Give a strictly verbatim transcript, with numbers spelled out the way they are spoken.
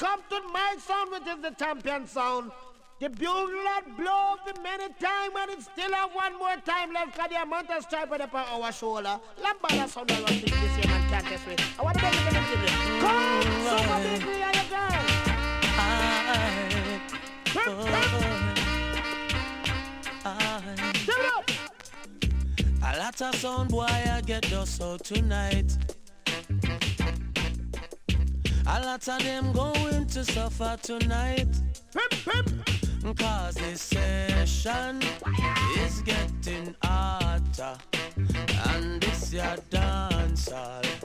come to my sound, which is the champion sound. The bugle blow the many time and it still have one more time left because the amount of stripe on our shoulder. Lambada sound I want to this year and can't this way. I want to make it give it. Come, somebody be on your girl. I, A lot of sound boy I get dust out tonight. A lot of them going to suffer tonight. Cause this session is getting hotter, and this your dance all